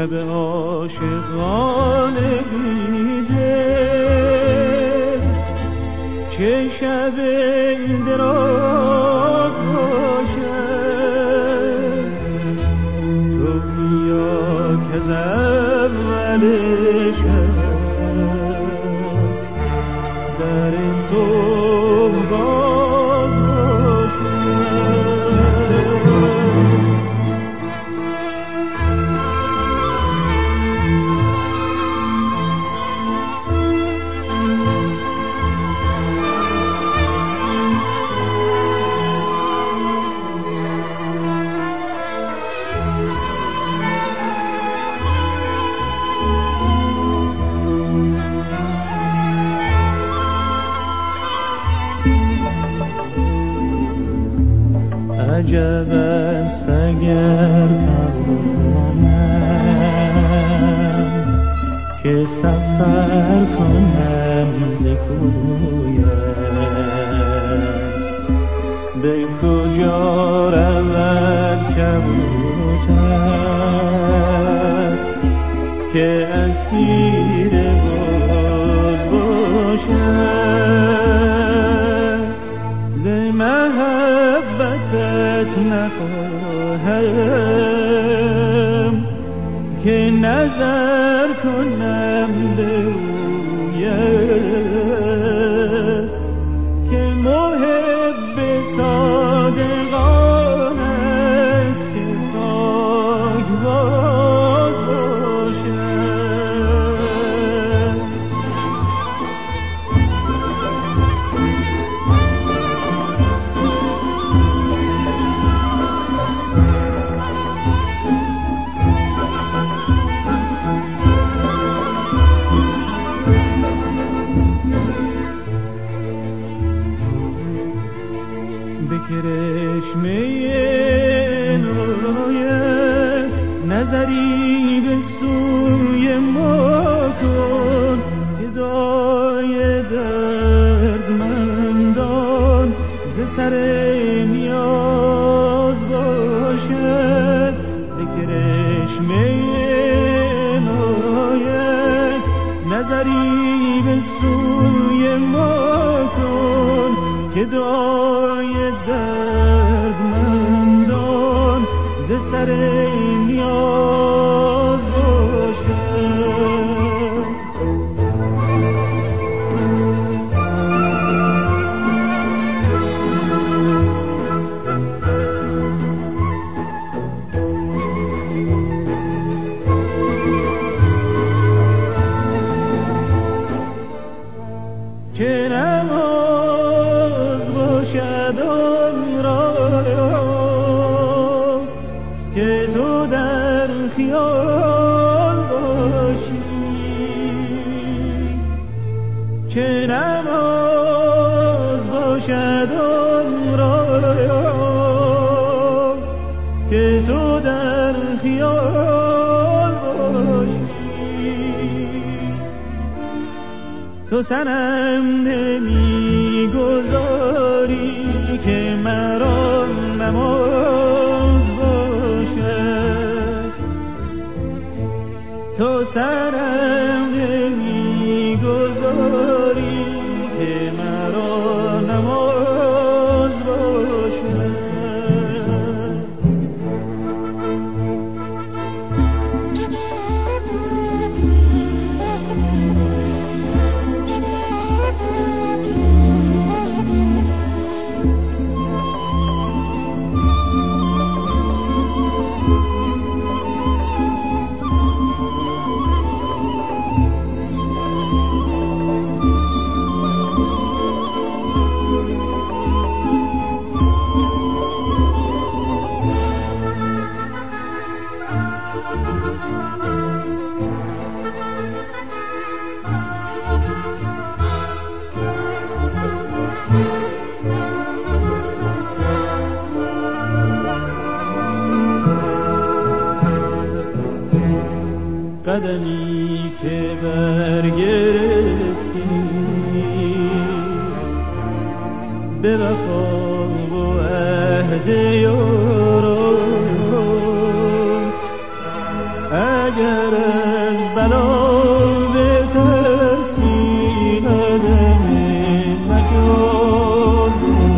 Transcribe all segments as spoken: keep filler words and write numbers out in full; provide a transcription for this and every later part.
شب عاشقانه بیدل چه شب دراز باشد تو بیا که از اول شب در تو باز عجب است اگر توانم که سفر کنم ز کویت به کجا رود کبوتر که اسیر باز باشد ز محبتت نخواهم که نظر کنم به رویت که محب صادقان است که پاکباز باشد به کرشمه نویت نظری به سوی ما کن هدای دردمندان ز سر نیاز باشد به کرشمه نویت نظری به سوی ما کن که دعای دردمندان ز سر نیاز باشد که نماز باشد آن را که تو در خیال باشی که نماز باشد آن را که تو در خیال باشی تو سنم نمی گذاری که مرا نماز باشد تو سنم نمی گذاری که مرا نماز باشد قدمی که برگرفتی به وفا و عهد یاران اگر از بلا بترسی قدم مجاز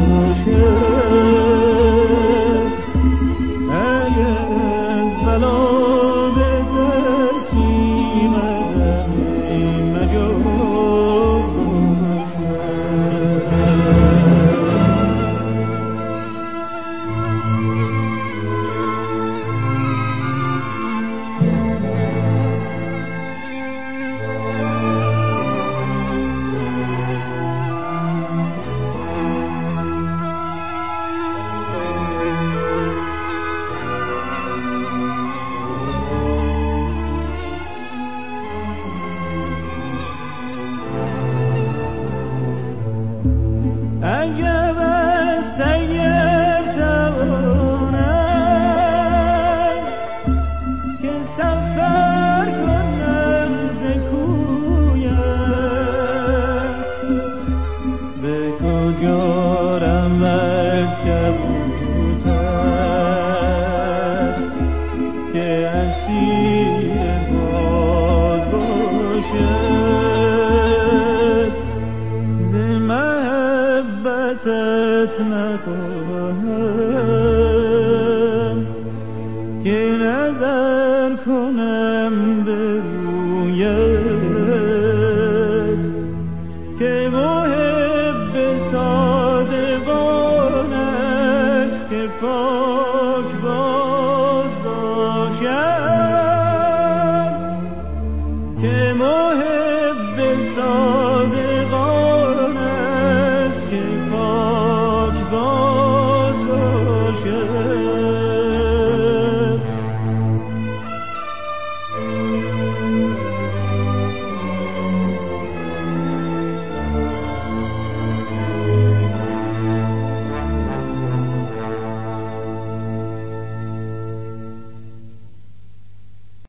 باشد، اگر از بلا بترسی قدم مجاز اگر از سیر توانم که سفر کنم ز کویم، به کجا روم کبوتر که اسیر باز باشد، ز محبتت نخواهم که نظر کنم به رویت، که محب صادقانت که پاک باز باشد.